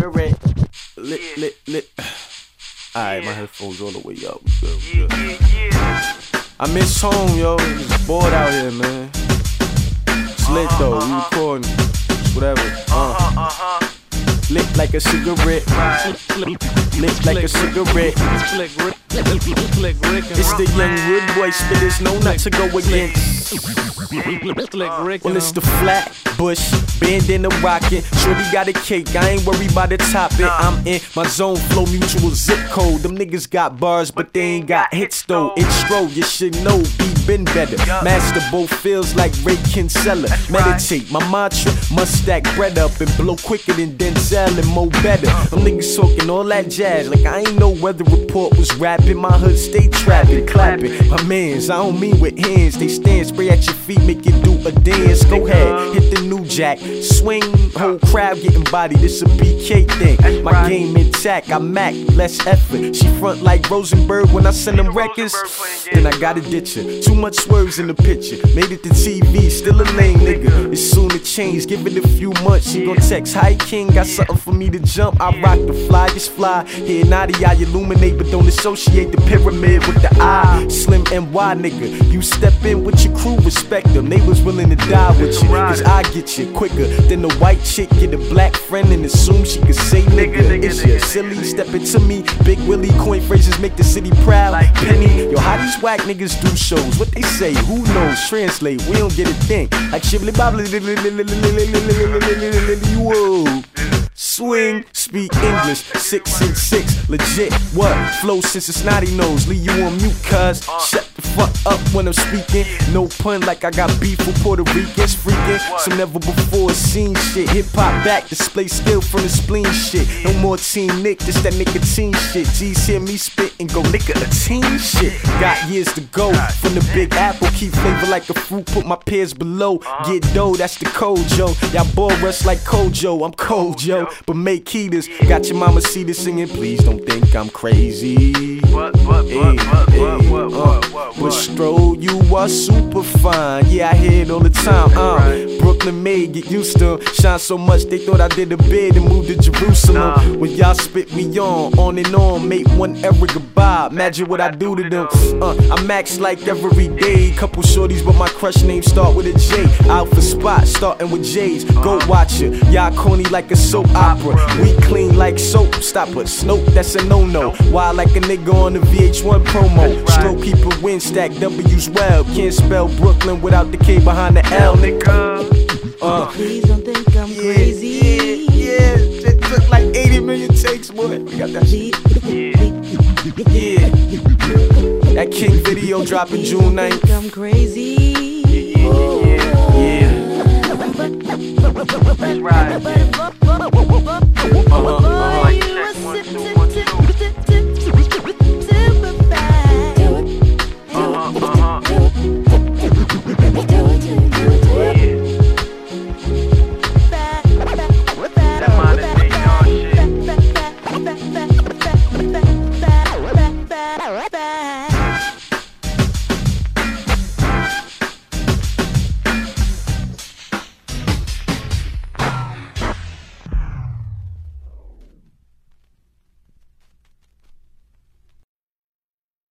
cigarette. Lit. Alright, my headphones all the way up. We good. I miss home, yo. It's bored out here, man. It's lit though. We recording. Whatever. Lit like a cigarette. Lit like a cigarette. It's the young wood boy spitters, no not to go against. Well, it's the flat bush, bandana rockin'. Shorty got a cake, I ain't worried about the topping. I'm in my zone, flow mutual zip code. Them niggas got bars, but they ain't got hits though. Intro, you should know, be been better. Master both feels like Ray Kinsella. Meditate, my mantra, must stack bread up and blow quicker than Denzel and Mo Better. Them niggas talking all that jazz like I ain't know weather report was rapping. My hood stay trapping, clapping. My mans, I don't mean with hands. They stand, spray at your feet, make you do a dance. Go ahead, hit the new jack, swing, whole crowd getting body. This a BK thing. My game intact, I Mac, less effort. She front like Rosenberg when I send them records. Then I gotta ditch her. Too much swerves in the picture. Made it to TV, still a lame nigga. It's soon to change, give it a few months. She gon' text, hi king, got something for me to jump. I rock the fly, just fly. Here naughty, I illuminate, but don't associate the pyramid with the eye. Slim NY nigga, you step in with your crew, respect them. They was willing to die with you, cause I get you quicker than the white chick get a black friend and assume she could say nigga. It's your silly, step into me. Big Willie, coin phrases make the city proud. Penny, yo, how these whack niggas do shows? What they say, who knows? Translate, we don't get a thing. Like shibbly bobbly, whoa. Swing, speak English, 6 and 6, legit. What? Flow since a snotty nose, leave you on mute, cuz. Shut the fuck up when I'm speaking. No pun like I got beef with Puerto Ricans, freaking. Some never before seen shit. Hip hop back, display skill from the spleen shit. No more Team Nick, this that nicotine shit. G's hear me spit and go nigga a team shit. Got years to go from the Big Apple, keep flavor like a fruit, put my peers below. Get dough, that's the code, Joe. Y'all bore us like Kojo, I'm cold, Joe. But make heaters, got your mama see this singing. Please don't think I'm crazy. But Stro, you are super fine. Yeah, I hear it all the time. Brooklyn made, get used to 'em. Shine so much they thought I did a bid and moved to Jerusalem. When y'all spit me on and on, make one era goodbye. Imagine what I do to them. I max like every day. Couple shorties, but my crush name start with a J. Out for spots, starting with J's. Go watch it. Y'all corny like a soap opera. We clean like soap. Stop us. Nope, that's a no-no. Wild like a nigga on the VH1 promo. Stroke keep a win, stack W's well. Can't spell Brooklyn without the K behind the L, nigga. Please don't think I'm crazy. Yeah. It took like 80 million takes, boy. We got that shit. Yeah. That King video dropping June 9th. I'm crazy. Yeah. That's right.